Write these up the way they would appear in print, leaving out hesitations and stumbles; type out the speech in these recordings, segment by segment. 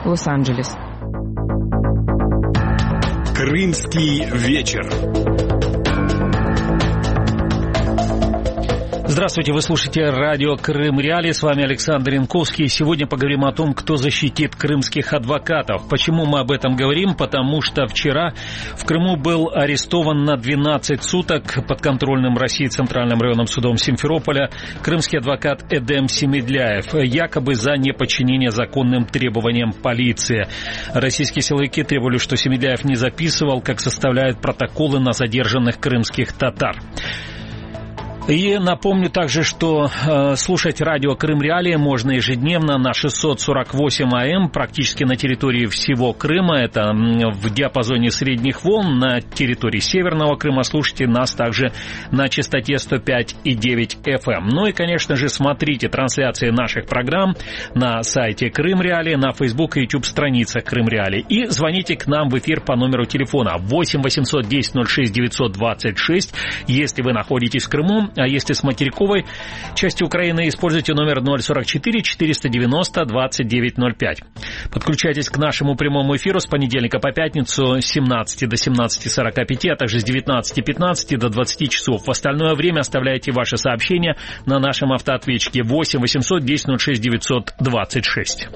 Лос-Анджелес. Крымский вечер. Здравствуйте, вы слушаете радио Крым Реалии, с вами Александр Янковский. Сегодня поговорим о том, кто защитит крымских адвокатов. Почему мы об этом говорим? Потому что вчера в Крыму был арестован на 12 суток подконтрольным России Центральным районным судом Симферополя крымский адвокат Эдем Семедляев, якобы за неподчинение законным требованиям полиции. Российские силовики требовали, что Семедляев не записывал, как составляют протоколы на задержанных крымских татар. И напомню также, что слушать радио Крым Реалии можно ежедневно на 648 АМ, практически на территории всего Крыма. Это в диапазоне средних волн. На территории Северного Крыма слушайте нас также на частоте 105,9 FM. Ну и, конечно же, смотрите трансляции наших программ на сайте Крым Реалии, на Facebook и YouTube страницах Крым Реалии. И звоните к нам в эфир по номеру телефона 8 800 10 06 926, если вы находитесь в Крыму. А если с материковой части Украины, используйте номер 044 490 2905. Подключайтесь к нашему прямому эфиру с понедельника по пятницу с 17 до 17:45, а также с 19:15 до 20 часов. В остальное время оставляйте ваши сообщения на нашем автоответчике 8 800 10 06 926.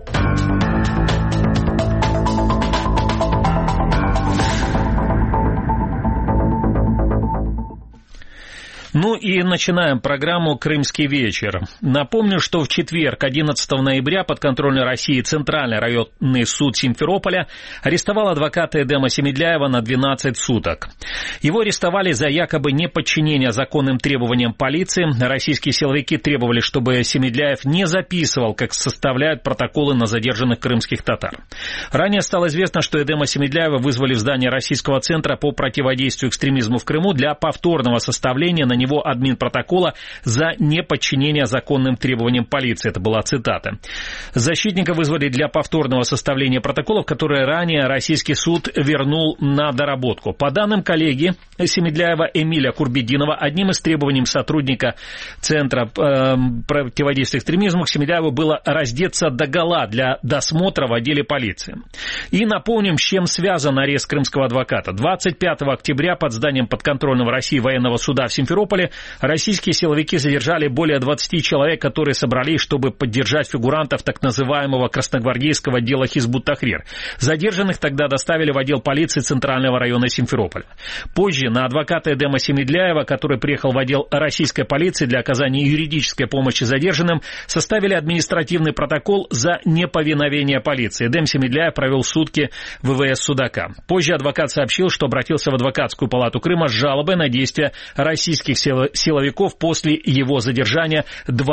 Ну и начинаем программу «Крымский вечер». Напомню, что в четверг, 11 ноября, подконтрольный России Центральный районный суд Симферополя арестовал адвоката Эдема Семедляева на 12 суток. Его арестовали за якобы неподчинение законным требованиям полиции. Российские силовики требовали, чтобы Семедляев не записывал, как составляют протоколы на задержанных крымских татар. Ранее стало известно, что Эдема Семедляева вызвали в здание Российского центра по противодействию экстремизму в Крыму для повторного составления на него админпротокола за неподчинение законным требованиям полиции. Это была цитата. Защитника вызвали для повторного составления протоколов, которые ранее российский суд вернул на доработку. По данным коллеги Семедляева Эмиля Курбединова, одним из требований сотрудника Центра противодействия экстремизму к Семедляеву было раздеться догола для досмотра в отделе полиции. И напомним, с чем связан арест крымского адвоката. 25 октября под зданием подконтрольного России военного суда в Симферополе российские силовики задержали более 20 человек, которые собрались, чтобы поддержать фигурантов так называемого красногвардейского дела Хизбут-Тахрир. Задержанных тогда доставили в отдел полиции Центрального района Симферополя. Позже на адвоката Эдема Семедляева, который приехал в отдел российской полиции для оказания юридической помощи задержанным, составили административный протокол за неповиновение полиции. Эдем Семедляев провел сутки в ВВС Судака. Позже адвокат сообщил, что обратился в адвокатскую палату Крыма с жалобой на действия российских силовиков после его задержания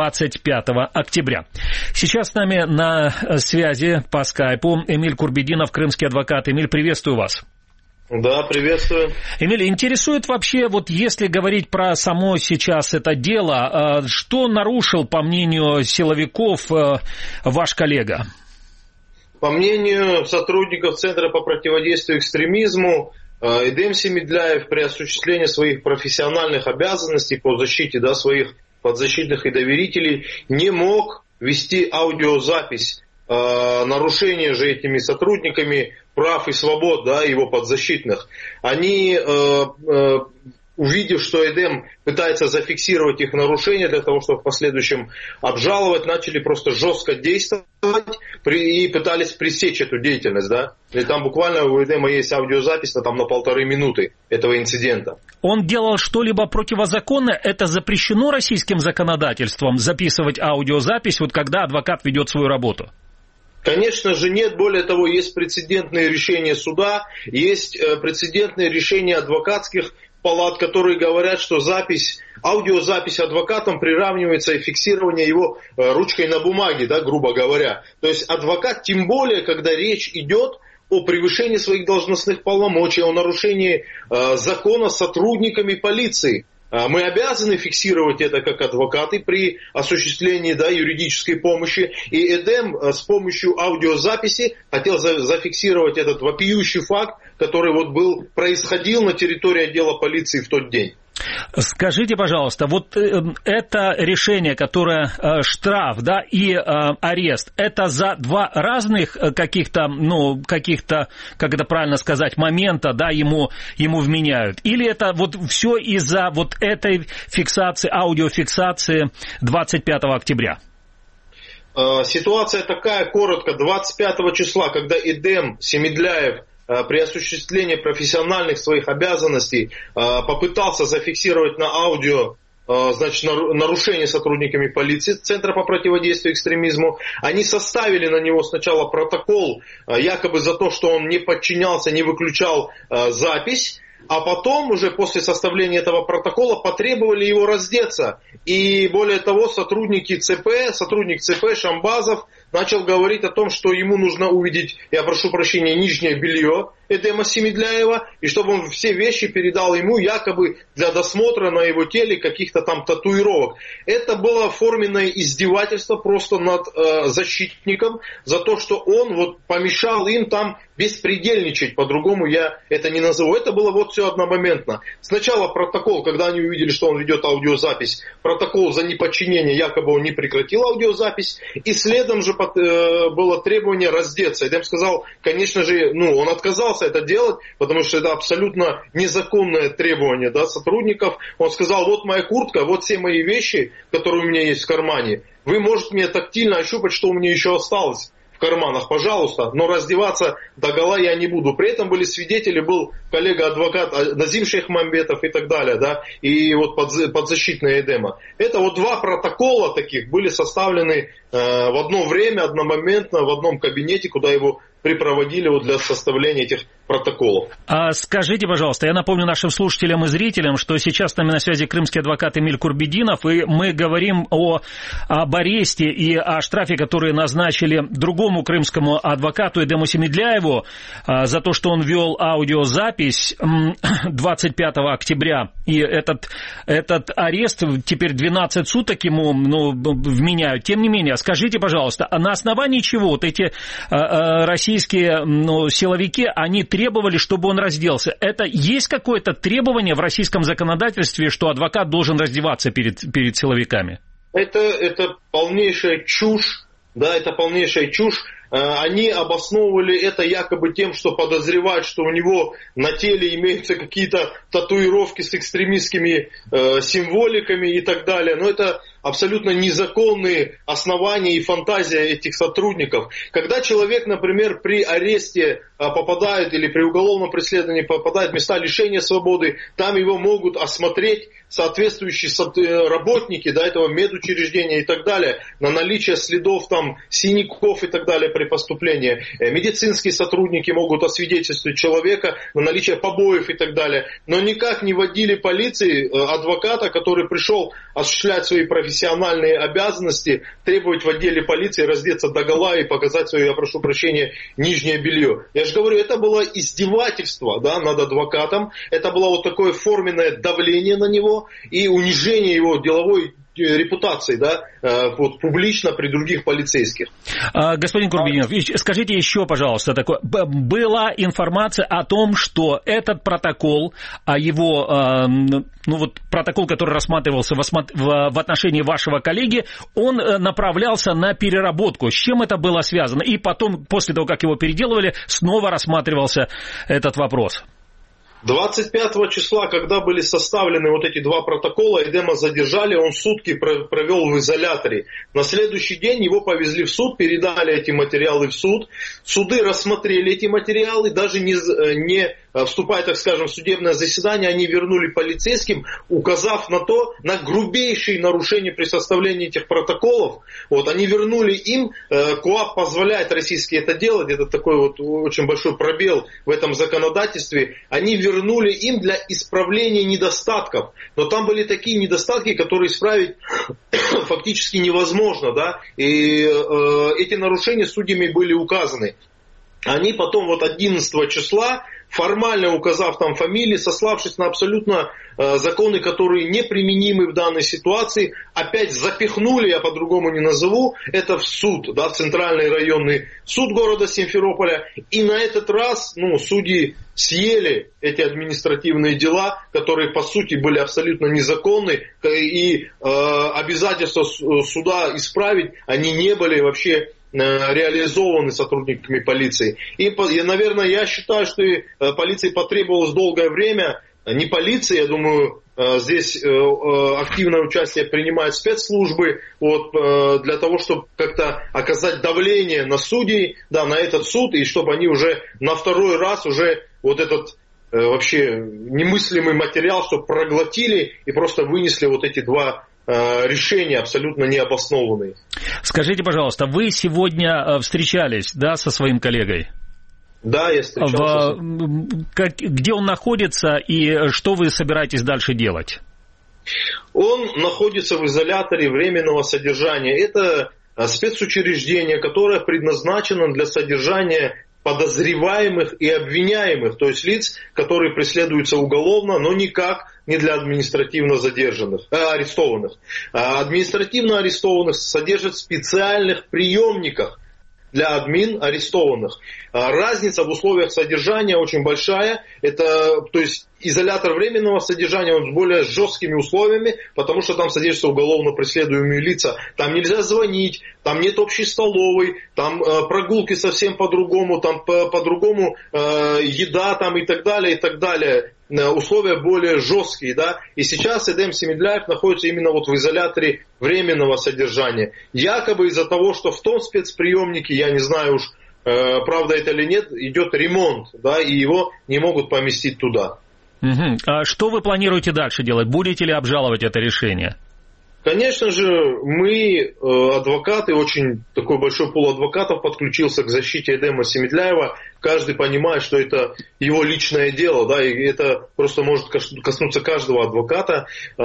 25 октября. Сейчас с нами на связи по скайпу Эмиль Курбединов, крымский адвокат. Эмиль, приветствую вас. Да, приветствую. Эмиль, интересует вообще, вот если говорить про само сейчас это дело, что нарушил, по мнению силовиков, ваш коллега? По мнению сотрудников Центра по противодействию экстремизму, Эдем Семедляев при осуществлении своих профессиональных обязанностей по защите своих подзащитных и доверителей не мог вести аудиозапись. Нарушение же этими сотрудниками прав и свобод его подзащитных. Они, увидев, что Эдем пытается зафиксировать их нарушения для того, чтобы в последующем обжаловать, начали просто жестко действовать и пытались пресечь эту деятельность. И там буквально у Эдема есть аудиозапись на 1,5 минуты этого инцидента. Он делал что-либо противозаконно? Это запрещено российским законодательством записывать аудиозапись, когда адвокат ведет свою работу? Конечно же нет. Более того, есть прецедентные решения суда, есть прецедентные решения адвокатских палат, которые говорят, что аудиозапись адвокатом приравнивается и фиксирование его ручкой на бумаге, грубо говоря. То есть адвокат, тем более, когда речь идет о превышении своих должностных полномочий, о нарушении закона сотрудниками полиции. Мы обязаны фиксировать это как адвокаты при осуществлении юридической помощи. И Эдем с помощью аудиозаписи хотел зафиксировать этот вопиющий факт, который происходил на территории отдела полиции в тот день. Скажите, пожалуйста, вот это решение, которое штраф, да, и арест, это за два разных каких-то, как это правильно сказать, момента, да, ему вменяют? Или это вот все из-за вот этой фиксации, аудиофиксации 25 октября? Ситуация такая, коротко, 25 числа, когда Эдем Семедляев при осуществлении профессиональных своих обязанностей попытался зафиксировать на аудио, значит, нарушение сотрудниками полиции Центра по противодействию экстремизму. Они составили на него сначала протокол, якобы за то, что он не подчинялся, не выключал запись. А потом, уже после составления этого протокола, потребовали его раздеться. И более того, сотрудник ЦП Шамбазов начал говорить о том, что ему нужно увидеть, я прошу прощения, нижнее белье Эдема Семедляева, и чтобы он все вещи передал ему якобы для досмотра на его теле каких-то там татуировок. Это было форменное издевательство просто над защитником за то, что он вот помешал им там беспредельничать, по-другому я это не назову. Это было вот все одномоментно. Сначала протокол, когда они увидели, что он ведет аудиозапись, протокол за неподчинение, якобы он не прекратил аудиозапись, и следом же было требование раздеться. Эдем сказал, конечно же, он отказался это делать, потому что это абсолютно незаконное требование, да, сотрудников. Он сказал, вот моя куртка, вот все мои вещи, которые у меня есть в кармане. Вы можете мне тактильно ощупать, что у меня еще осталось в карманах, пожалуйста, но раздеваться догола я не буду. При этом были свидетели, был коллега-адвокат Назим Шейхмамбетов и так далее, да, и вот подзащитные Эдема. Это вот два протокола таких были составлены в одно время, одномоментно, в одном кабинете, куда его припроводили вот для составления этих протоколов. Скажите, пожалуйста, я напомню нашим слушателям и зрителям, что сейчас с нами на связи крымский адвокат Эмиль Курбединов, и мы говорим об аресте и о штрафе, который назначили другому крымскому адвокату Эдему Семедляеву за то, что он вел аудиозапись 25 октября. И этот арест теперь 12 суток ему вменяют. Тем не менее, скажите, пожалуйста, на основании чего вот эти российские силовики, они требовали, чтобы он разделся? Это есть какое-то требование в российском законодательстве, что адвокат должен раздеваться перед силовиками? Это полнейшая чушь, да, это полнейшая чушь. Они обосновывали это якобы тем, что подозревают, что у него на теле имеются какие-то татуировки с экстремистскими символиками и так далее. Но это абсолютно незаконные основания и фантазия этих сотрудников. Когда человек, например, при аресте попадает или при уголовном преследовании попадает в места лишения свободы, там его могут осмотреть соответствующие работники, да, этого медучреждения и так далее, на наличие следов там синяков и так далее при поступлении. Медицинские сотрудники могут освидетельствовать человека на наличие побоев и так далее. Но никак не водили полиции адвоката, который пришел осуществлять свои профессиональные обязанности, требовать в отделе полиции раздеться догола и показать свое, я прошу прощения, нижнее белье. Я же говорю, это было издевательство, да, над адвокатом, это было вот такое форменное давление на него и унижение его деловой репутации, да, вот публично при других полицейских. Господин Курбединов, скажите еще, пожалуйста, такое. Была информация о том, что этот протокол, протокол, который рассматривался в отношении вашего коллеги, он направлялся на переработку. С чем это было связано? И потом, после того, как его переделывали, снова рассматривался этот вопрос. 25 числа, когда были составлены вот эти два протокола, Эдема задержали, он сутки провел в изоляторе. На следующий день его повезли в суд, передали эти материалы в суд. Суды рассмотрели эти материалы, даже не вступая, так скажем, в судебное заседание, они вернули полицейским, указав на грубейшие нарушения при составлении этих протоколов. Вот, они вернули им, КоАП позволяет российский это делать, это такой вот очень большой пробел в этом законодательстве, они вернули им для исправления недостатков. Но там были такие недостатки, которые исправить фактически невозможно, да, и эти нарушения судьями были указаны. они потом вот 11 числа, формально указав там фамилии, сославшись на абсолютно законы, которые неприменимы в данной ситуации, опять запихнули, я по-другому не назову, это в суд, да, в Центральный районный суд города Симферополя. И на этот раз судьи съели эти административные дела, которые по сути были абсолютно незаконны, и обязательства суда исправить, они не были вообще реализованы сотрудниками полиции. И, наверное, я считаю, что и полиции потребовалось долгое время, не полиции, я думаю, здесь активное участие принимают спецслужбы для того, чтобы как-то оказать давление на судей, да, на этот суд, и чтобы они уже на второй раз уже вот этот вообще немыслимый материал, чтобы проглотили и просто вынесли вот эти два решения абсолютно необоснованные. Скажите, пожалуйста, вы сегодня встречались, да, со своим коллегой? Да, я встречался. Где он находится и что вы собираетесь дальше делать? Он находится в изоляторе временного содержания. Это спецучреждение, которое предназначено для содержания подозреваемых и обвиняемых, то есть лиц, которые преследуются уголовно, но никак не для административно арестованных. Административно арестованных содержат в специальных приемниках для арестованных. Разница в условиях содержания очень большая. То есть изолятор временного содержания, он с более жесткими условиями, потому что там содержатся уголовно преследуемые лица. Там нельзя звонить, там нет общей столовой, там прогулки совсем по-другому, там по-другому еда там и так далее, и так далее. Условия более жесткие, да, и сейчас Эдем Семидляев находится именно вот в изоляторе временного содержания. Якобы из-за того, что в том спецприемнике, я не знаю уж, правда это или нет, идет ремонт, да, и его не могут поместить туда. Угу. А что вы планируете дальше делать? Будете ли обжаловать это решение? Конечно же, мы, адвокаты, очень такой большой пул адвокатов подключился к защите Эдема Семидляева. Каждый понимает, что это его личное дело, да, и это просто может коснуться каждого адвоката.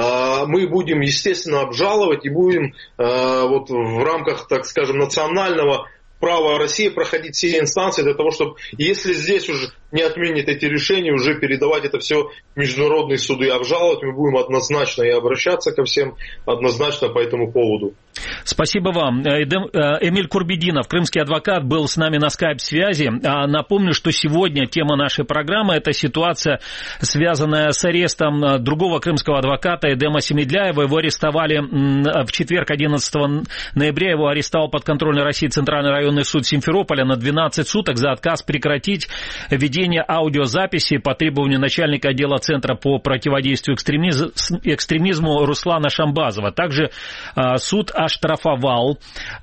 Мы будем, естественно, обжаловать и будем вот в рамках, так скажем, национального права России проходить все инстанции для того, чтобы, если здесь уже не отменят эти решения, уже передавать это все в международные суды и обжаловать. Мы будем однозначно и обращаться ко всем однозначно по этому поводу. Спасибо вам. Эмиль Курбединов, крымский адвокат, был с нами на скайп-связи. Напомню, что сегодня тема нашей программы – это ситуация, связанная с арестом другого крымского адвоката Эдема Семидляева. Его арестовали в четверг, 11 ноября. Его арестовал подконтрольный России Центральный районный суд Симферополя на 12 суток за отказ прекратить ведение аудиозаписи по требованию начальника отдела Центра по противодействию экстремизму Руслана Шамбазова. Также суд оштрафовал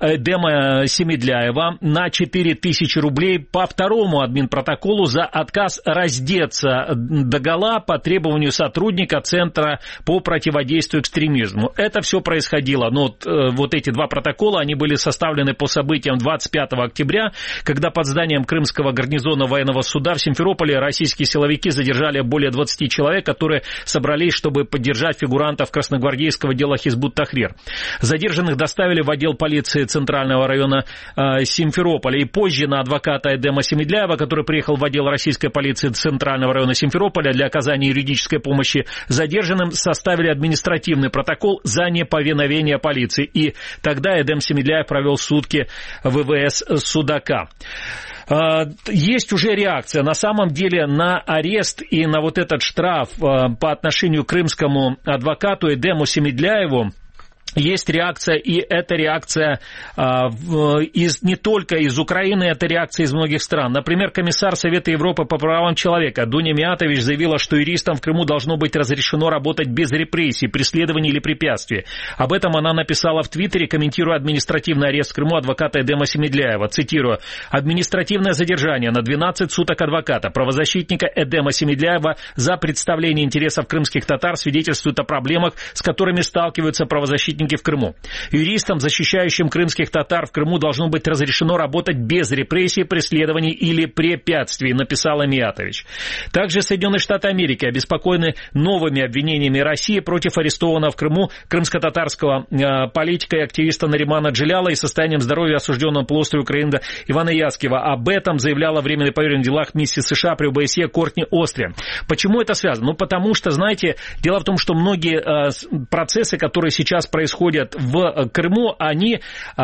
Эдема Семидляева на 4000 рублей по второму админпротоколу за отказ раздеться догола по требованию сотрудника Центра по противодействию экстремизму. Это все происходило, но вот эти два протокола, они были составлены по событиям 25 октября, когда под зданием Крымского гарнизона военного суда в Симферополе российские силовики задержали более 20 человек, которые собрались, чтобы поддержать фигурантов красногвардейского дела Хизбут-Тахрир. Задержанных доставили в отдел полиции Центрального района Симферополя. И позже на адвоката Эдема Семидляева, который приехал в отдел российской полиции Центрального района Симферополя для оказания юридической помощи задержанным, составили административный протокол за неповиновение полиции. И тогда Эдем Семидляев провел сутки в ВВС Судака. Есть уже реакция, на самом деле, на арест и на вот этот штраф по отношению к крымскому адвокату Эдему Семидляеву. Есть реакция, и эта реакция не только из Украины, это реакция из многих стран. Например, комиссар Совета Европы по правам человека Дуня Миатович заявила, что юристам в Крыму должно быть разрешено работать без репрессий, преследований или препятствий. Об этом она написала в Твиттере, комментируя административный арест в Крыму адвоката Эдема Семидляева. Цитирую: «Административное задержание на 12 суток адвоката, правозащитника Эдема Семидляева за представление интересов крымских татар свидетельствует о проблемах, с которыми сталкиваются правозащитники правозащитники в Крыму. Юристам, защищающим крымских татар в Крыму, должно быть разрешено работать без репрессий, преследований или препятствий, написал Амиатович. Также Соединенные Штаты Америки обеспокоены новыми обвинениями России против арестованного в Крыму крымско-татарского политика и активиста Наримана Джиляла и состоянием здоровья осужденного полуострове Украины Ивана Яцкева. Об этом заявляла временный поверенный в делах миссии США при ОБСЕ Кортни Остри. Почему это связано? Ну, потому что, знаете, дело в том, что многие процессы, которые сейчас происходят в Крыму, они,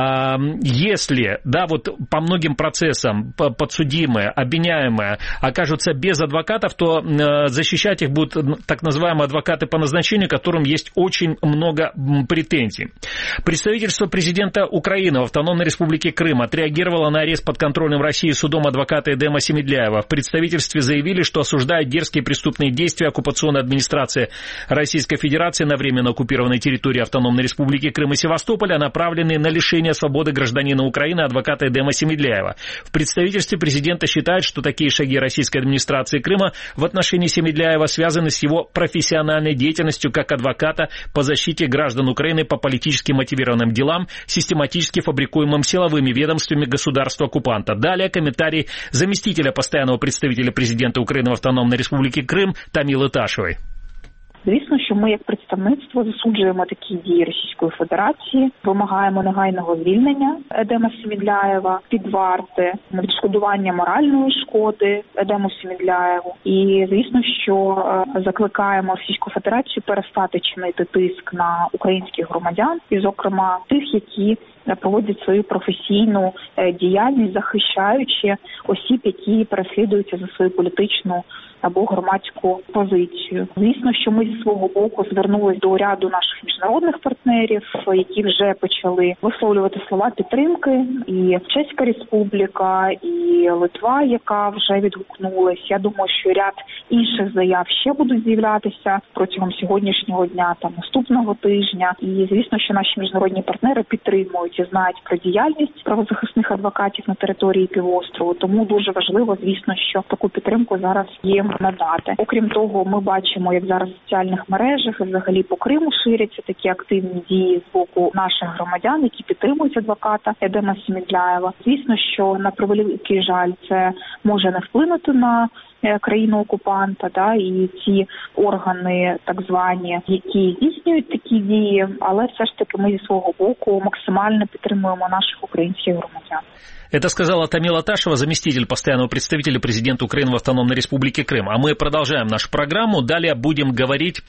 если, да, вот по многим процессам подсудимые, обвиняемые окажутся без адвокатов, то защищать их будут так называемые адвокаты по назначению, которым есть очень много претензий. Представительство президента Украины в Автономной Республике Крым отреагировало на арест подконтрольным России судом адвоката Эдема Семидляева. В представительстве заявили, что осуждают дерзкие преступные действия оккупационной администрации Российской Федерации на временно оккупированной территории Автономной Республики Крым и Севастополя, направленные на лишение свободы гражданина Украины адвоката Эдема Семидляева. В представительстве президента считают, что такие шаги российской администрации Крыма в отношении Семидляева связаны с его профессиональной деятельностью как адвоката по защите граждан Украины по политически мотивированным делам, систематически фабрикуемым силовыми ведомствами государства-оккупанта. Далее комментарий заместителя постоянного представителя президента України в Автономній Республіці Крим Таміли Ташевої. Звісно, що ми як представництво засуджуємо такі дії Російської Федерації, вимагаємо негайного звільнення Едема Семідляєва під варти, відшкодування моральної шкоди Едему Семідляєву. І, звісно, що закликаємо Російську Федерацію перестати чинити тиск на українських громадян, і, зокрема, тих, які проводять свою професійну діяльність, захищаючи осіб, які переслідуються за свою політичну або громадську позицію. Звісно, що ми зі свого боку звернулись до ряду наших міжнародних партнерів, які вже почали висловлювати слова підтримки. І Чеська Республіка, і Литва, яка вже відгукнулась. Я думаю, що ряд інших заяв ще будуть з'являтися протягом сьогоднішнього дня та наступного тижня. І, звісно, що наші міжнародні партнери підтримують і знають про діяльність правозахисних адвокатів на території півострову. Тому дуже важливо, звісно, що таку підтримку зараз їм надати. Окрім того, ми бачимо, як зараз в соціальних мережах і взагалі по Криму ширяться такі активні дії з боку наших громадян, які підтримують адвоката Едема Семідляєва. Звісно, що на превеликий жаль це може не вплинути на країну-окупанта, да, і ці органи, так звані, які здійснюють такі дії, але все ж таки ми зі свого боку максимально підтримуємо наших українських громадян. Это сказала Тамила Ташева, заместитель постоянного представителя президента Украины в Автономной Республике Крым. А мы продолжаем нашу программу. Далее будем говорить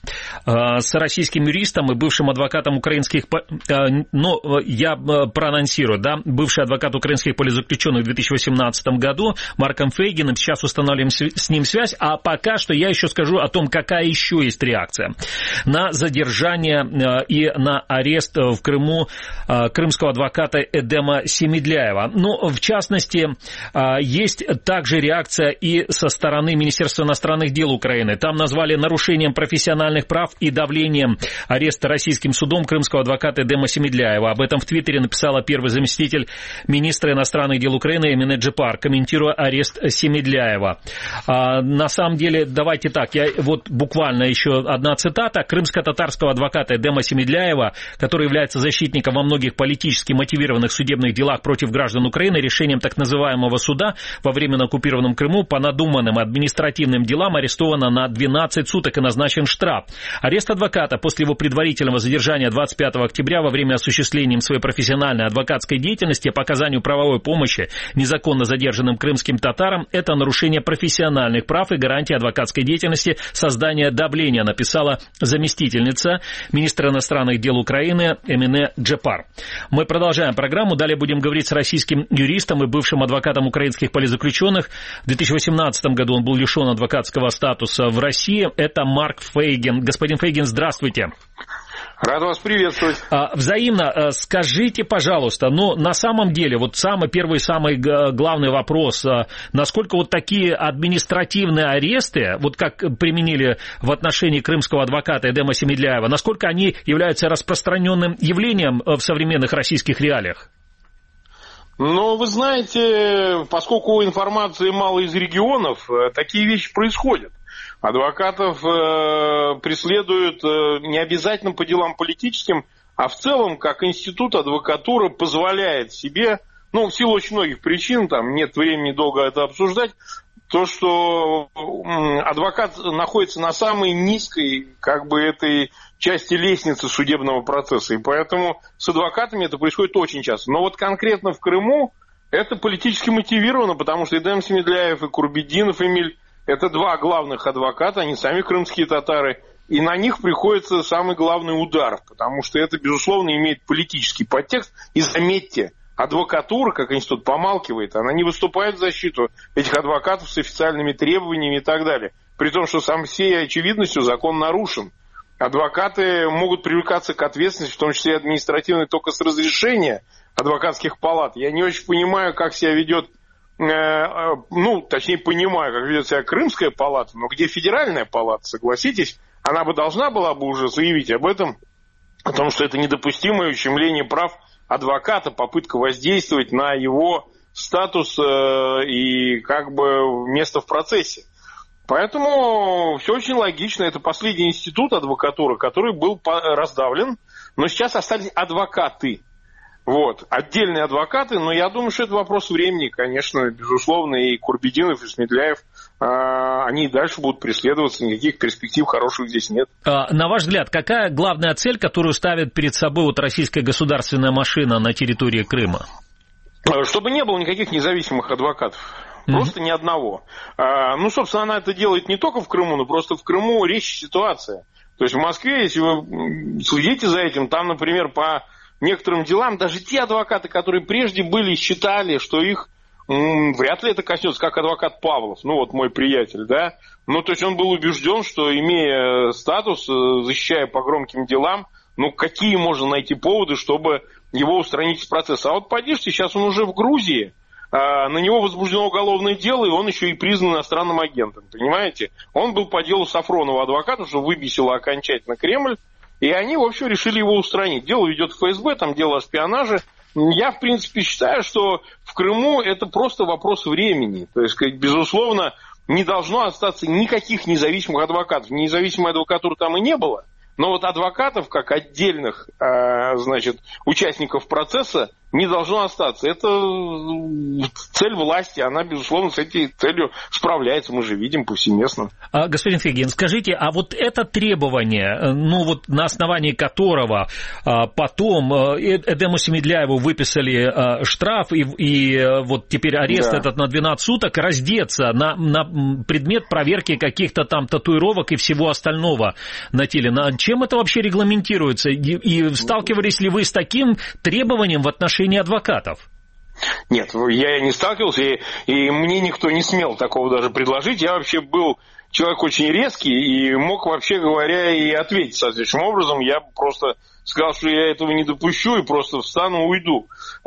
с российским юристом и бывшим адвокатом украинских... я проанонсирую, да, бывший адвокат украинских политзаключенных в 2018 году Марком Фейгиным. Сейчас установим с ним связь. А пока что я еще скажу о том, какая еще есть реакция на задержание и на арест в Крыму крымского адвоката Эдема Семидляева. Ну, в частности, есть также реакция и со стороны Министерства иностранных дел Украины. Там назвали нарушением профессиональных прав и давлением ареста российским судом крымского адвоката Эдема Семидляева. Об этом в Твиттере написала первый заместитель министра иностранных дел Украины Эмине Джепар, комментируя арест Семидляева. На самом деле, давайте так, вот буквально еще одна цитата. Крымско-татарского адвоката Эдема Семидляева, который является защитником во многих политически мотивированных судебных делах против граждан Украины, решением так называемого суда во временно оккупированном Крыму по надуманным административным делам арестовано на 12 суток и назначен штраф. Арест адвоката после его предварительного задержания 25 октября во время осуществления своей профессиональной адвокатской деятельности по оказанию правовой помощи незаконно задержанным крымским татарам – это нарушение профессиональных прав и гарантий адвокатской деятельности, создание давления, написала заместительница министра иностранных дел Украины Эмине Джепар. Мы продолжаем программу. Далее будем говорить с российским юристом и бывшим адвокатом украинских политзаключенных. В 2018 году он был лишен адвокатского статуса в России. Это Марк Фейгин. Господин Фейгин, здравствуйте. Рад вас приветствовать. Взаимно. Скажите, пожалуйста, на самом деле, вот самый первый, самый главный вопрос, насколько вот такие административные аресты, вот как применили в отношении крымского адвоката Эдема Семидляева, насколько они являются распространенным явлением в современных российских реалиях? Ну, вы знаете, поскольку информации мало из регионов, такие вещи происходят. Адвокатов преследуют не обязательно по делам политическим, А в целом, как институт, адвокатура позволяет себе, в силу очень многих причин, там нет времени долго это обсуждать, то, что адвокат находится на самой низкой, этой части лестницы судебного процесса. И поэтому с адвокатами это происходит очень часто. Но вот конкретно в Крыму это политически мотивировано, потому что Эдем Семедляев и Курбетдинов Эмиль – это два главных адвоката, они сами крымские татары, и на них приходится самый главный удар, потому что это, безусловно, имеет политический подтекст. И заметьте, адвокатура, как институт, помалкивает, она не выступает в защиту этих адвокатов с официальными требованиями и так далее. При том, что сам всей очевидностью закон нарушен. Адвокаты могут привлекаться к ответственности, в том числе и административной, только с разрешения адвокатских палат. Я не очень понимаю, как себя ведет, точнее понимаю, как ведет себя Крымская палата, но где федеральная палата, согласитесь, она бы должна была бы уже заявить об этом, о том, что это недопустимое ущемление прав адвоката, попытка воздействовать на его статус и место в процессе. Поэтому все очень логично. Это последний институт адвокатуры, который был раздавлен, но сейчас остались адвокаты. Отдельные адвокаты, но я думаю, что это вопрос времени, конечно, безусловно, и Курбетдинов, и Смедляев, они и дальше будут преследоваться, никаких перспектив хороших здесь нет. На ваш взгляд, какая главная цель, которую ставит перед собой российская государственная машина на территории Крыма? Чтобы не было никаких независимых адвокатов. Просто ни одного. Собственно, она это делает не только в Крыму, но просто в Крыму резче ситуация. То есть в Москве, если вы следите за этим, там, например, по некоторым делам, даже те адвокаты, которые прежде считали, что их вряд ли это коснется, как адвокат Павлов, мой приятель, да. То есть он был убежден, что, имея статус, защищая по громким делам, какие можно найти поводы, чтобы его устранить из процесса. А поддержите, сейчас он уже в Грузии, на него возбуждено уголовное дело, и он еще и признан иностранным агентом, понимаете? Он был по делу Сафронова адвоката, что выбесило окончательно Кремль, и они, в общем, решили его устранить. Дело ведет ФСБ, там дело о шпионаже. Я, в принципе, считаю, что в Крыму это просто вопрос времени. То есть, безусловно, не должно остаться никаких независимых адвокатов. Независимой адвокатуры там и не было. Но адвокатов, как отдельных, участников процесса, не должно остаться. Это цель власти, она, безусловно, с этой целью справляется, мы же видим повсеместно. Господин Фегин, скажите, а это требование, на основании которого потом Эдему Семедляеву выписали штраф и теперь арест этот на 12 суток, раздеться на предмет проверки каких-то там татуировок и всего остального на теле. Чем это вообще регламентируется? И сталкивались ли вы с таким требованием в отношении адвокатов? Нет, я не сталкивался, и мне никто не смел такого даже предложить. Я вообще был человек очень резкий и мог, вообще говоря, и ответить соответствующим образом. Я просто сказал, что я этого не допущу и просто встану и уйду.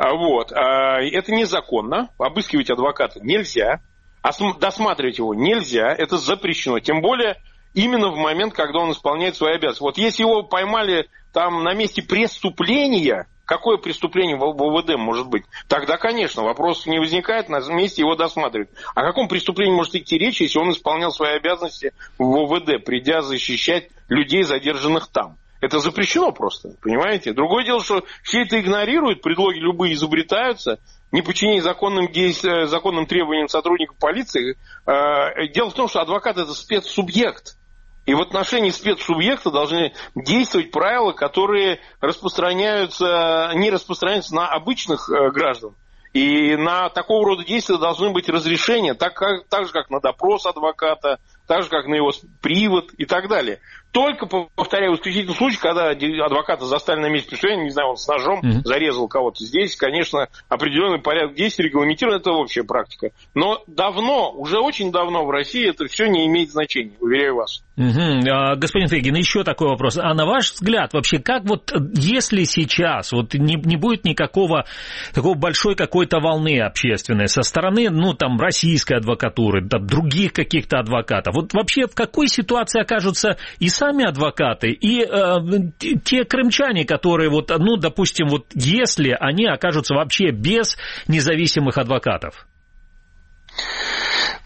Это незаконно. Обыскивать адвоката нельзя. Досматривать его нельзя. Это запрещено. Тем более именно в момент, когда он исполняет свои обязанности. Если его поймали там на месте преступления, какое преступление в ОВД может быть? Тогда, конечно, вопрос не возникает, на месте его досматривают. О каком преступлении может идти речь, если он исполнял свои обязанности в ОВД, придя защищать людей, задержанных там? Это запрещено просто, понимаете? Другое дело, что все это игнорируют, предлоги любые изобретаются, не подчиняясь законным требованиям сотрудников полиции. Дело в том, что адвокат – это спецсубъект. И в отношении спецсубъекта должны действовать правила, которые не распространяются на обычных граждан. И на такого рода действия должны быть разрешения, так же, как на допрос адвоката, так же, как на его привод и так далее. Только, повторяю, в исключительном случае, когда адвоката застали на месте преступления, не знаю, он с ножом зарезал кого-то. Здесь, конечно, определенный порядок действий регламентирован, это общая практика. Но уже очень давно в России это все не имеет значения, уверяю вас. Господин Фегин, еще такой вопрос. А на ваш взгляд, вообще, как если сейчас не будет никакого такой большой какой-то волны общественной со стороны, российской адвокатуры, других каких-то адвокатов, вообще в какой ситуации окажутся и сами адвокаты, и те крымчане, которые, допустим, если они окажутся вообще без независимых адвокатов?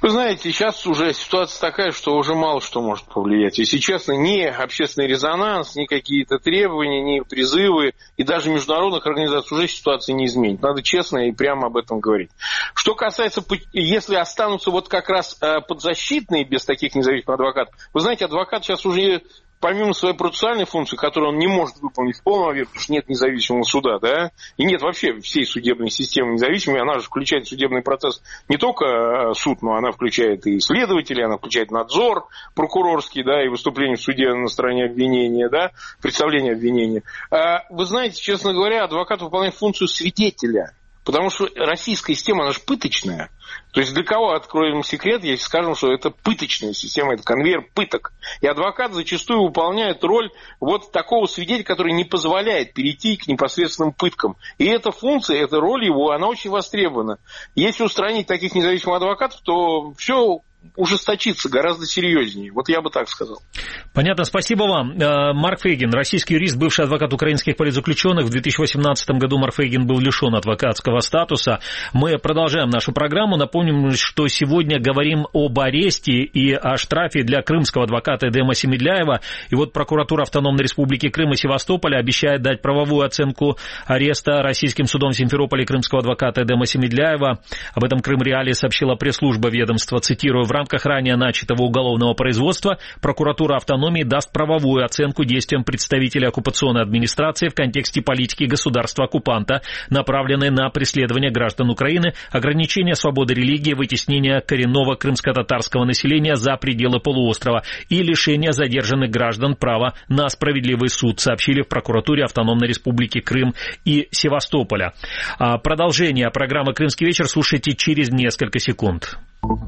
Вы знаете, сейчас уже ситуация такая, что уже мало что может повлиять. Если честно, ни общественный резонанс, ни какие-то требования, ни призывы и даже международных организаций уже ситуации не изменит. Надо честно и прямо об этом говорить. Что касается, если останутся вот как раз подзащитные без таких независимых адвокатов, вы знаете, адвокат сейчас уже помимо своей процессуальной функции, которую он не может выполнить в полном объеме, потому что нет независимого суда, да, и нет вообще всей судебной системы независимой, она же включает в судебный процесс не только суд, но она включает и следователей, она включает надзор прокурорский, да, и выступление в суде на стороне обвинения, да, представление обвинения. Вы знаете, честно говоря, адвокат выполняет функцию свидетеля. Потому что российская система, она же пыточная. То есть для кого откроем секрет, если скажем, что это пыточная система, это конвейер пыток. И адвокат зачастую выполняет роль вот такого свидетеля, который не позволяет перейти к непосредственным пыткам. И эта функция, эта роль его, она очень востребована. Если устранить таких независимых адвокатов, то все ужесточится гораздо серьезнее. Вот я бы так сказал. Понятно, спасибо вам. Марк Фейгин, российский юрист, бывший адвокат украинских политзаключенных. В 2018 году Марк Фейгин был лишен адвокатского статуса. Мы продолжаем нашу программу. Напомним, что сегодня говорим об аресте и о штрафе для крымского адвоката Эдема Семедляева. И вот прокуратура Автономной Республики Крым и Севастополя обещает дать правовую оценку ареста российским судом в Симферополе крымского адвоката Эдема Семедляева. Об этом Крым-Реалии сообщила пресс-служба ведомства. Цитирую: в рамках ранее начатого уголовного производства прокуратура автономии даст правовую оценку действиям представителей оккупационной администрации в контексте политики государства-оккупанта, направленной на преследование граждан Украины, ограничение свободы религии, вытеснение коренного крымско-татарского населения за пределы полуострова и лишение задержанных граждан права на справедливый суд, сообщили в прокуратуре Автономной Республики Крым и Севастополя. Продолжение программы «Крымский вечер» слушайте через несколько секунд.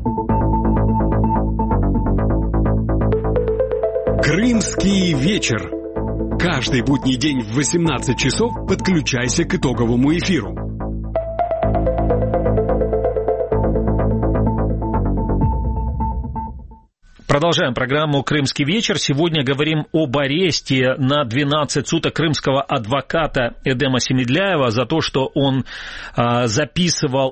Крымский вечер. Каждый будний день в 18 часов подключайся к итоговому эфиру. Продолжаем программу «Крымский вечер». Сегодня говорим об аресте на 12 суток крымского адвоката Эдема Семедляева за то, что он записывал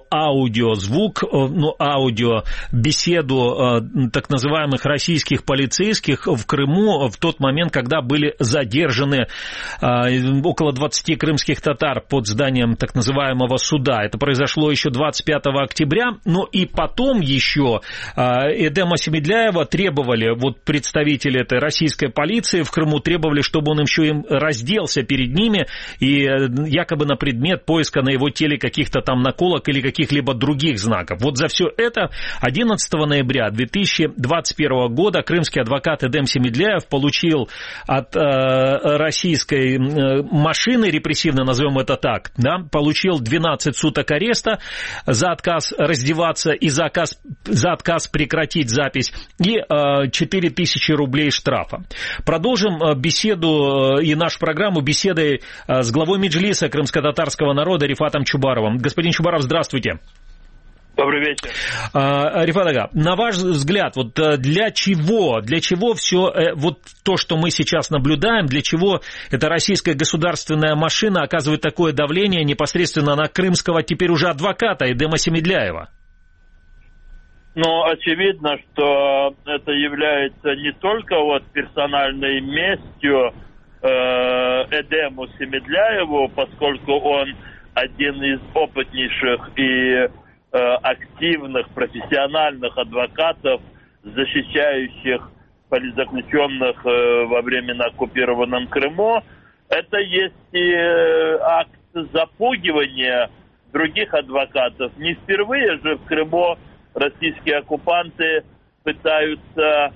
аудиобеседу так называемых российских полицейских в Крыму в тот момент, когда были задержаны около 20 крымских татар под зданием так называемого суда. Это произошло еще 25 октября. Ну и потом еще Эдема Семедляева требовали, вот представители этой российской полиции в Крыму требовали, чтобы он еще им разделся перед ними, и якобы на предмет поиска на его теле каких-то там наколок или каких-либо других знаков. Вот за все это 11 ноября 2021 года крымский адвокат Эдем Семедляев получил от российской машины репрессивной, назовем это так, да, получил 12 суток ареста за отказ раздеваться и за отказ прекратить запись и 4000 рублей штрафа. Продолжим беседу и нашу программу беседой с главой Меджлиса крымско-татарского народа Рифатом Чубаровым. Господин Чубаров, здравствуйте. Добрый вечер. Рифат ага, на ваш взгляд, вот для чего все вот то, что мы сейчас наблюдаем, для чего эта российская государственная машина оказывает такое давление непосредственно на крымского теперь уже адвоката Эдема Семедляева? Ну, очевидно, что это является не только вот персональной местью Эдему Семедляеву, поскольку он один из опытнейших и активных профессиональных адвокатов, защищающих политзаключенных во временно оккупированном Крыму. Это есть и акт запугивания других адвокатов. Не впервые же в Крыму российские оккупанты пытаются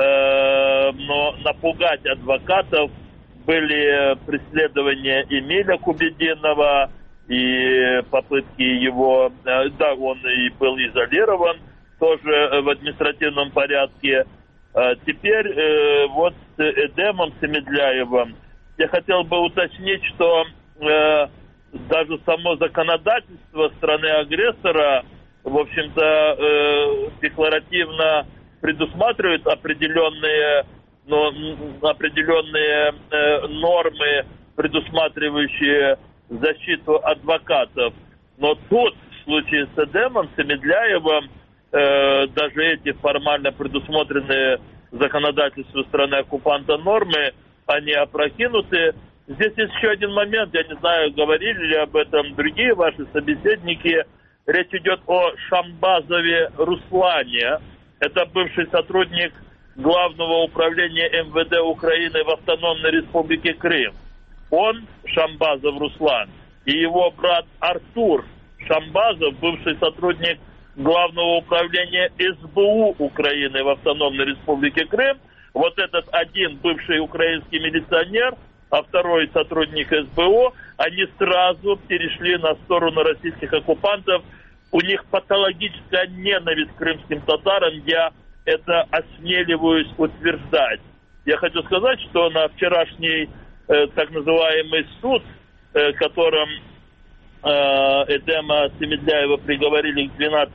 напугать адвокатов. Были преследования Эмиля Кубединова и попытки его... Да, он и был изолирован тоже в административном порядке. Теперь вот с Эдемом Семедляевым я хотел бы уточнить, что даже само законодательство страны-агрессора, в общем-то, декларативно предусматривает определенные нормы, предусматривающие защиту адвокатов. Но тут, в случае с Эдемом Семедляевым, даже эти формально предусмотренные законодательством страны оккупанта нормы, они опрокинуты. Здесь есть еще один момент, я не знаю, говорили ли об этом другие ваши собеседники. Речь идет о Шамбазове Руслане. Это бывший сотрудник Главного управления МВД Украины в Автономной Республике Крым. Он, Шамбазов Руслан, и его брат Артур Шамбазов, бывший сотрудник Главного управления СБУ Украины в Автономной Республике Крым. Вот этот один бывший украинский милиционер, а второй сотрудник СБУ, они сразу перешли на сторону российских оккупантов. У них патологическая ненависть к крымским татарам, я это осмеливаюсь утверждать. Я хочу сказать, что на вчерашний так называемый суд, которым Эдема Семедляева приговорили к 12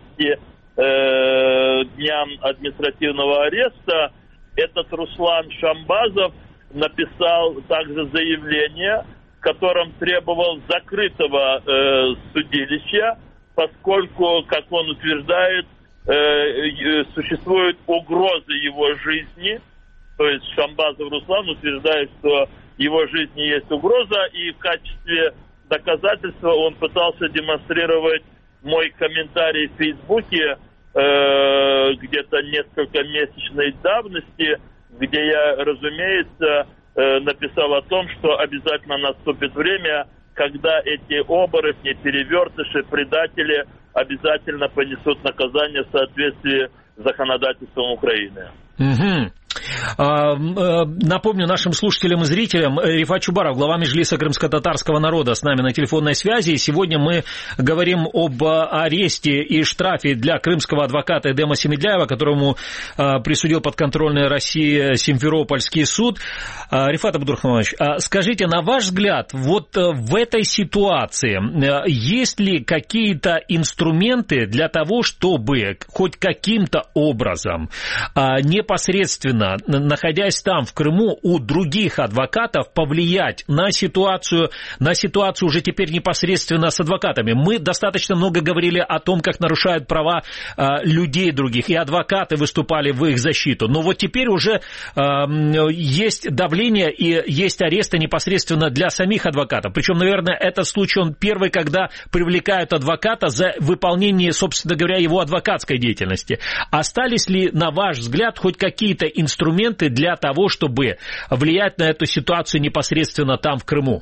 дням административного ареста, этот Руслан Шамбазов написал также заявление, в котором требовал закрытого судилища, поскольку, как он утверждает, существует угроза его жизни. То есть Шамбазов Руслан утверждает, что его жизни есть угроза, и в качестве доказательства он пытался демонстрировать мой комментарий в Фейсбуке где-то несколько месячной давности, где я, разумеется, написал о том, что обязательно наступит время, когда эти оборотни, перевертыши, предатели обязательно понесут наказание в соответствии с законодательством Украины. Угу. Напомню нашим слушателям и зрителям, Рифат Чубаров, глава Меджлиса крымско-татарского народа, с нами на телефонной связи. И сегодня мы говорим об аресте и штрафе для крымского адвоката Эдема Семедляева, которому присудил подконтрольной России Симферопольский суд. Рифат Абдурахманович, скажите, на ваш взгляд, вот в этой ситуации есть ли какие-то инструменты для того, чтобы хоть каким-то образом непосредственно, находясь там, в Крыму, у других адвокатов повлиять на ситуацию уже теперь непосредственно с адвокатами? Мы достаточно много говорили о том, как нарушают права людей других, и адвокаты выступали в их защиту. Но вот теперь уже есть давление и есть аресты непосредственно для самих адвокатов. Причем, наверное, этот случай, он первый, когда привлекают адвоката за выполнение, собственно говоря, его адвокатской деятельности. Остались ли, на ваш взгляд, хоть какие-то инструменты для того, чтобы влиять на эту ситуацию непосредственно там, в Крыму?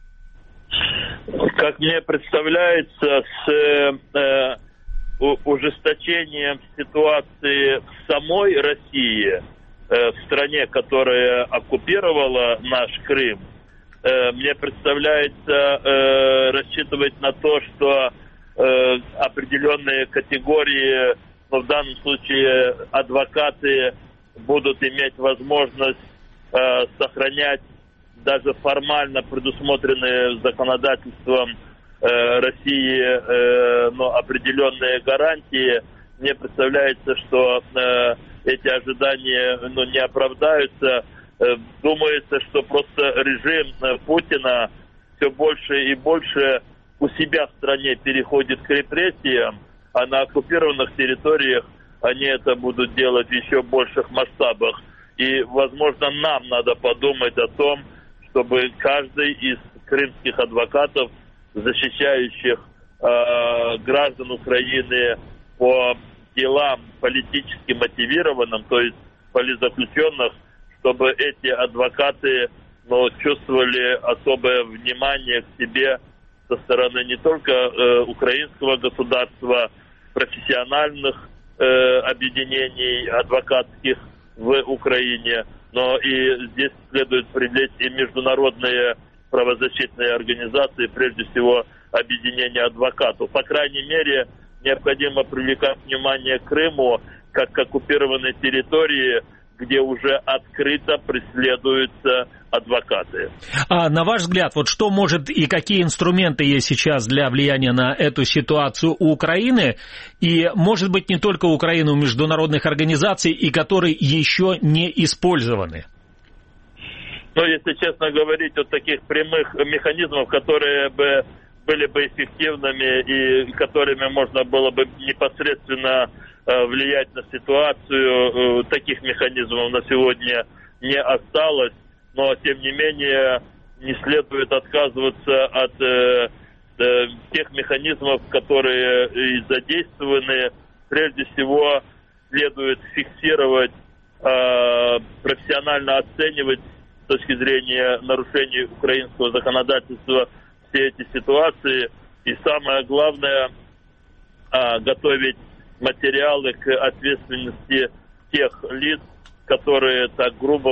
Как мне представляется, с ужесточением ситуации в самой России, в стране, которая оккупировала наш Крым, мне представляется рассчитывать на то, что определенные категории, в данном случае адвокаты, будут иметь возможность сохранять даже формально предусмотренные законодательством России, но определенные гарантии. Мне представляется, что эти ожидания не оправдаются. Думается, что просто режим Путина все больше и больше у себя в стране переходит к репрессиям, а на оккупированных территориях они это будут делать в еще больших масштабах. И, возможно, нам надо подумать о том, чтобы каждый из крымских адвокатов, защищающих граждан Украины по делам политически мотивированным, то есть политзаключенных, чтобы эти адвокаты чувствовали особое внимание к себе со стороны не только украинского государства, профессиональных объединений адвокатских в Украине, но и здесь следует привлечь и международные правозащитные организации, прежде всего объединение адвокатов. По крайней мере, необходимо привлекать внимание к Крыму как к оккупированной территории, где уже открыто преследуются адвокаты. А на ваш взгляд, вот что может и какие инструменты есть сейчас для влияния на эту ситуацию у Украины, и, может быть, не только у Украины, у международных организаций, и которые еще не использованы? Если честно говорить, вот таких прямых механизмов, которые бы были бы эффективными и которыми можно было бы непосредственно влиять на ситуацию. Таких механизмов на сегодня не осталось, но тем не менее не следует отказываться от тех механизмов, которые и задействованы. Прежде всего следует фиксировать, профессионально оценивать с точки зрения нарушений украинского законодательства все эти ситуации. И самое главное, готовить материалы к ответственности тех лиц, которые так грубо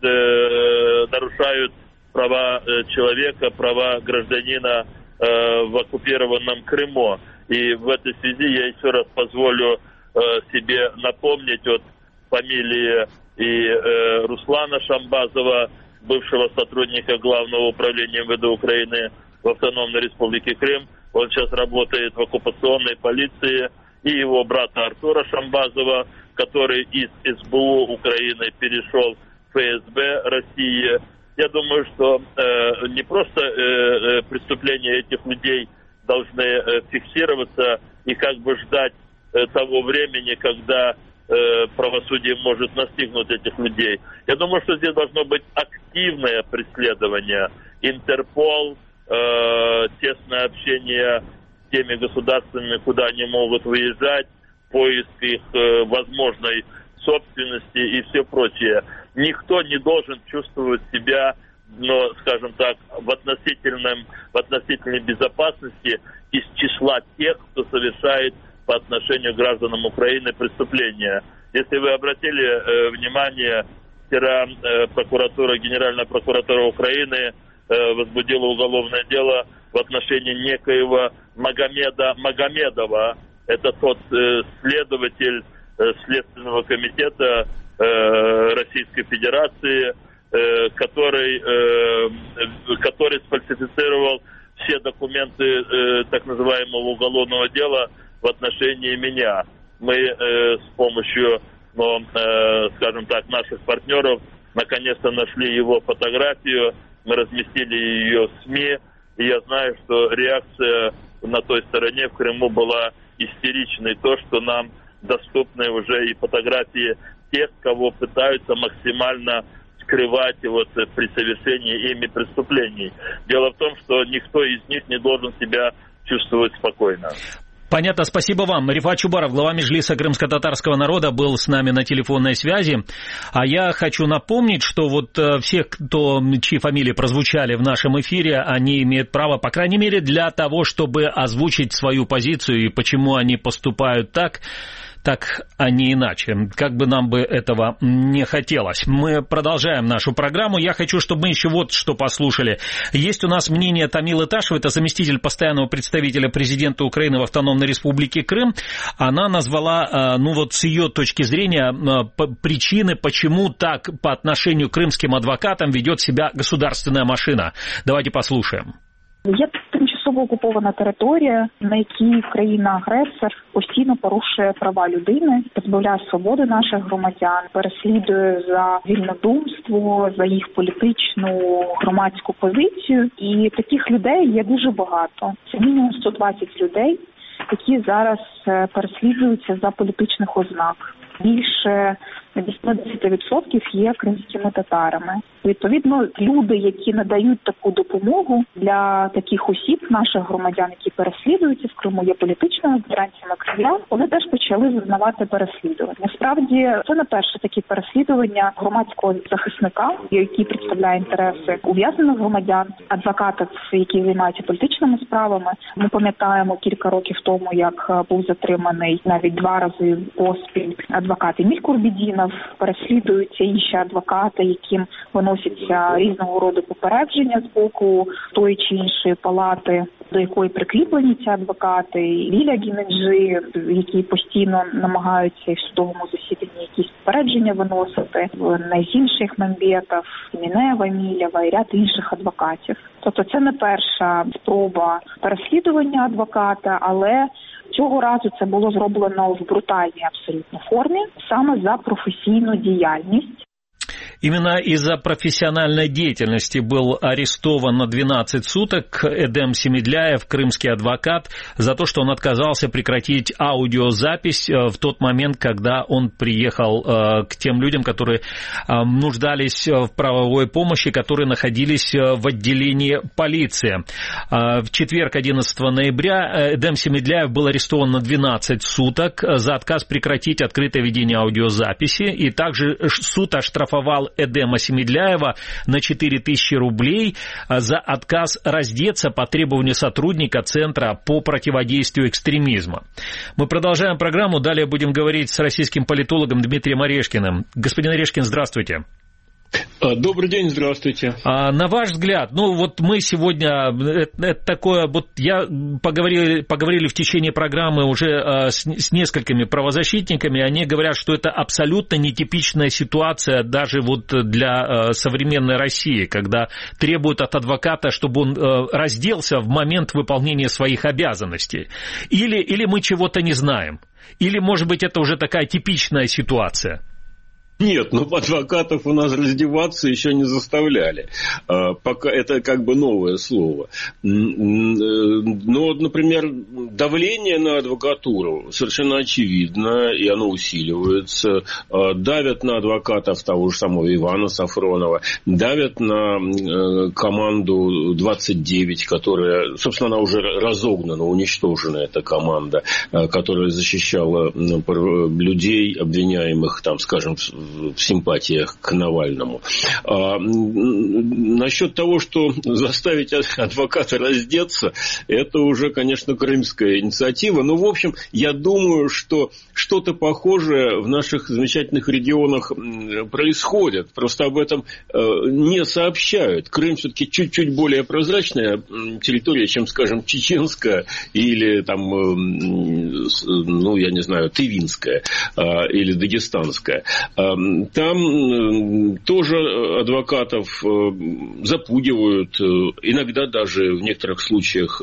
нарушают права человека, права гражданина в оккупированном Крыму. И в этой связи я еще раз позволю себе напомнить фамилии и Руслана Шамбазова, бывшего сотрудника Главного управления МВД Украины в Автономной Республике Крым. Он сейчас работает в оккупационной полиции. И его брата Артура Шамбазова, который из СБУ Украины перешел в ФСБ России. Я думаю, что не просто преступления этих людей должны фиксироваться и как бы ждать того времени, когда правосудие может настигнуть этих людей. Я думаю, что здесь должно быть активное преследование. Интерпол, тесное общение с теми государствами, куда они могут выезжать, поиск их возможной собственности и все прочее. Никто не должен чувствовать себя, скажем так, в относительной безопасности из числа тех, кто совершает по отношению к гражданам Украины преступления. Если вы обратили внимание, вчера Генеральная прокуратура Украины возбудила уголовное дело в отношении некоего Магомеда Магомедова. Это тот следователь Следственного комитета Российской Федерации, который сфальсифицировал все документы так называемого уголовного дела в отношении меня. Мы с помощью, скажем так, наших партнеров наконец-то нашли его фотографию, мы разместили ее в СМИ, и я знаю, что реакция на той стороне в Крыму была истеричной. То, что нам доступны уже и фотографии тех, кого пытаются максимально скрывать при совершении ими преступлений. Дело в том, что никто из них не должен себя чувствовать спокойно. Понятно, спасибо вам. Рифат Чубаров, глава Меджлиса крымско-татарского народа, был с нами на телефонной связи. А я хочу напомнить, что всех, чьи фамилии прозвучали в нашем эфире, они имеют право, по крайней мере, для того, чтобы озвучить свою позицию и почему они поступают так, а не иначе. Как бы нам бы этого не хотелось. Мы продолжаем нашу программу. Я хочу, чтобы мы еще что послушали. Есть у нас мнение Тамилы Ташевой, это заместитель постоянного представителя президента Украины в Автономной Республике Крым. Она назвала, с ее точки зрения, причины, почему так по отношению к крымским адвокатам ведет себя государственная машина. Давайте послушаем. Є тимчасово окупована територія, на якій країна-агресор постійно порушує права людини, позбавляє свободи наших громадян, переслідує за вільнодумство, за їх політичну громадську позицію. І таких людей є дуже багато. Це мінімум 120 людей, які зараз переслідуються за політичних ознак. Більше 80% є кримськими татарами. Відповідно, люди, які надають таку допомогу для таких осіб, наших громадян, які переслідуються в Криму, є політичними обранцями Кремля, вони теж почали зазнавати переслідування. Насправді, це не перше такі переслідування громадського захисника, який представляє інтереси ув'язнених громадян, адвокатів, які займаються політичними справами. Ми пам'ятаємо кілька років тому, як був затриманий навіть 2 рази поспіль адвокат Еміль Курбідінов, переслідуються інші адвокати, яким виносяться різного роду попередження з боку тої чи іншої палати, до якої прикріплені ці адвокати, Ліля Гінеджі, які постійно намагаються і в судовому засіданні якісь попередження виносити, найзінших Мембетов, Мінева, Мілєва і ряд інших адвокатів. Тобто це не перша спроба переслідування адвоката, але цього разу це було зроблено в брутальній абсолютно формі, саме за професійну діяльність. Именно из-за профессиональной деятельности был арестован на 12 суток Эдем Семедляев, крымский адвокат, за то, что он отказался прекратить аудиозапись в тот момент, когда он приехал к тем людям, которые нуждались в правовой помощи, которые находились в отделении полиции. В четверг, 11 ноября, Эдем Семедляев был арестован на 12 суток за отказ прекратить открытое ведение аудиозаписи, и также суд оштрафовал Эдема Семедляева на 4000 рублей за отказ раздеться по требованию сотрудника Центра по противодействию экстремизма. Мы продолжаем программу, далее будем говорить с российским политологом Дмитрием Орешкиным. Господин Орешкин, здравствуйте. Добрый день, здравствуйте. На ваш взгляд, вот мы сегодня, это такое, поговорили в течение программы уже с несколькими правозащитниками, они говорят, что это абсолютно нетипичная ситуация даже для современной России, когда требуют от адвоката, чтобы он разделся в момент выполнения своих обязанностей. Или мы чего-то не знаем, или, может быть, это уже такая типичная ситуация. Нет, адвокатов у нас раздеваться еще не заставляли. Пока это новое слово. Но, например, давление на адвокатуру совершенно очевидно, и оно усиливается. Давят на адвокатов того же самого Ивана Сафронова, давят на команду 29, которая, собственно, она уже разогнана, уничтожена, эта команда, которая защищала людей, обвиняемых, скажем, в симпатиях к Навальному. Насчет того, что заставить адвоката раздеться, это уже, конечно, крымская инициатива. Но, в общем, я думаю, что что-то похожее в наших замечательных регионах происходит. Просто об этом не сообщают. Крым все-таки чуть-чуть более прозрачная территория, чем, скажем, чеченская или тывинская или дагестанская. Там тоже адвокатов запугивают, иногда даже в некоторых случаях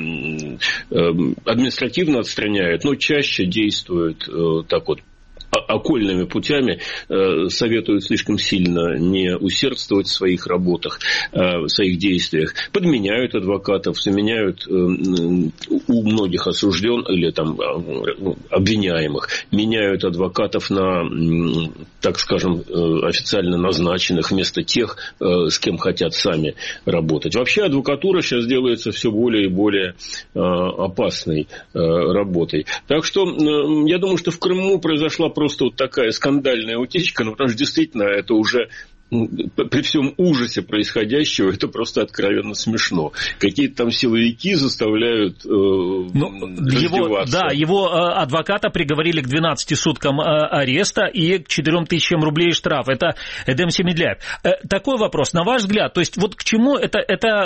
административно отстраняют, но чаще действуют окольными путями, советуют слишком сильно не усердствовать в своих работах, в своих действиях. Подменяют адвокатов, заменяют у многих осужденных или обвиняемых, меняют адвокатов на, так скажем, официально назначенных вместо тех, с кем хотят сами работать. Вообще адвокатура сейчас делается все более и более опасной работой. Так что я думаю, что в Крыму произошла просто такая скандальная утечка, потому что действительно это уже при всем ужасе происходящего, это просто откровенно смешно. Какие-то там силовики заставляют раздеваться. Его адвоката приговорили к 12 суткам ареста и к 4000 рублей штраф. Это Эдем Семедляев. Такой вопрос, на ваш взгляд, то есть к чему это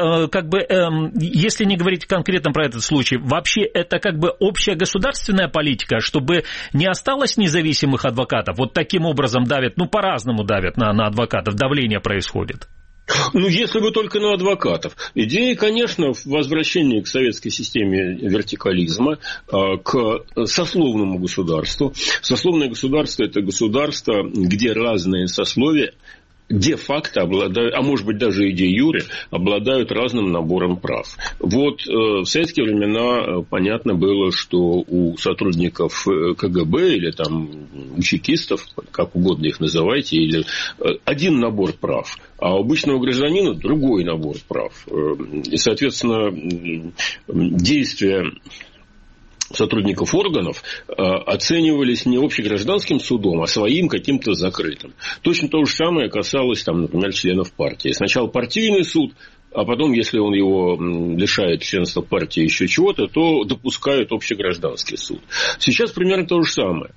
если не говорить конкретно про этот случай, вообще это общая государственная политика, чтобы не осталось независимых адвокатов? Таким образом давят, по-разному давят на адвокатов. Давление происходит. Если бы только на адвокатов. Идея, конечно, в возвращении к советской системе вертикализма, к сословному государству. Сословное государство – это государство, где разные сословия де-факто обладают, а может быть даже и де-юре, обладают разным набором прав. В советские времена понятно было, что у сотрудников КГБ или у чекистов, как угодно их называйте, или один набор прав, а у обычного гражданина другой набор прав. И, соответственно, действия сотрудников органов оценивались не общегражданским судом, а своим каким-то закрытым. Точно то же самое касалось, например, членов партии. Сначала партийный суд, а потом, если он его лишает членства партии еще чего-то, то допускают общегражданский суд. Сейчас примерно то же самое.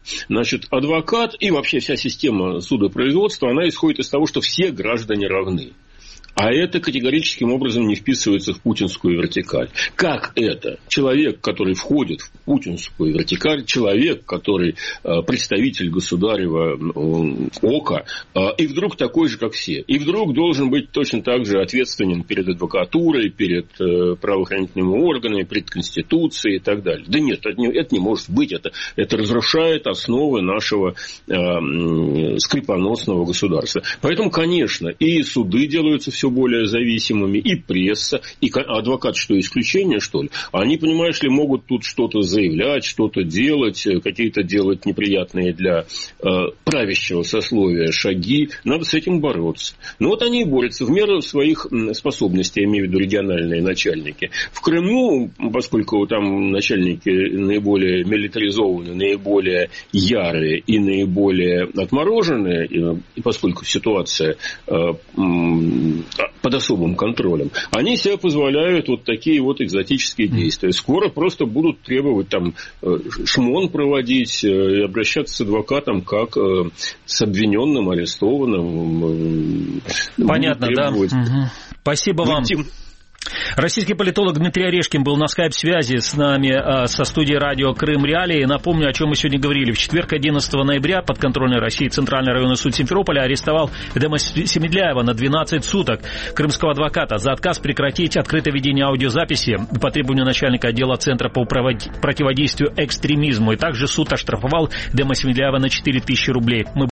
Адвокат и вообще вся система судопроизводства, она исходит из того, что все граждане равны. А это категорическим образом не вписывается в путинскую вертикаль. Как это? Человек, который входит в путинскую вертикаль, человек, который представитель государева ока, и вдруг такой же, как все. И вдруг должен быть точно так же ответственен перед адвокатурой, перед правоохранительными органами, перед Конституцией и так далее. Да нет, это не может быть. Это разрушает основы нашего скрипоносного государства. Поэтому, конечно, и суды делаются все более зависимыми, и пресса, и адвокаты, что исключение, что ли? Они, понимаешь ли, могут тут что-то заявлять, что-то делать, какие-то делать неприятные для правящего сословия шаги. Надо с этим бороться. Но вот они и борются в меру своих способностей, я имею в виду региональные начальники. В Крыму, поскольку там начальники наиболее милитаризованные, наиболее ярые и наиболее отмороженные, и поскольку ситуация под особым контролем, они себе позволяют вот такие вот экзотические действия. Скоро просто будут требовать там шмон проводить и обращаться с адвокатом как с обвиненным, арестованным. Понятно, да. Угу. Спасибо вам. Российский политолог Дмитрий Орешкин был на скайп-связи с нами со студии радио «Крым Реалии». Напомню, о чем мы сегодня говорили. В четверг, 11 ноября, подконтрольный России Центральный районный суд Симферополя арестовал Эдема Семедляева на 12 суток, крымского адвоката, за отказ прекратить открытое ведение аудиозаписи по требованию начальника отдела Центра по противодействию экстремизму. И также суд оштрафовал Эдема Семедляева на 4000 рублей. Мы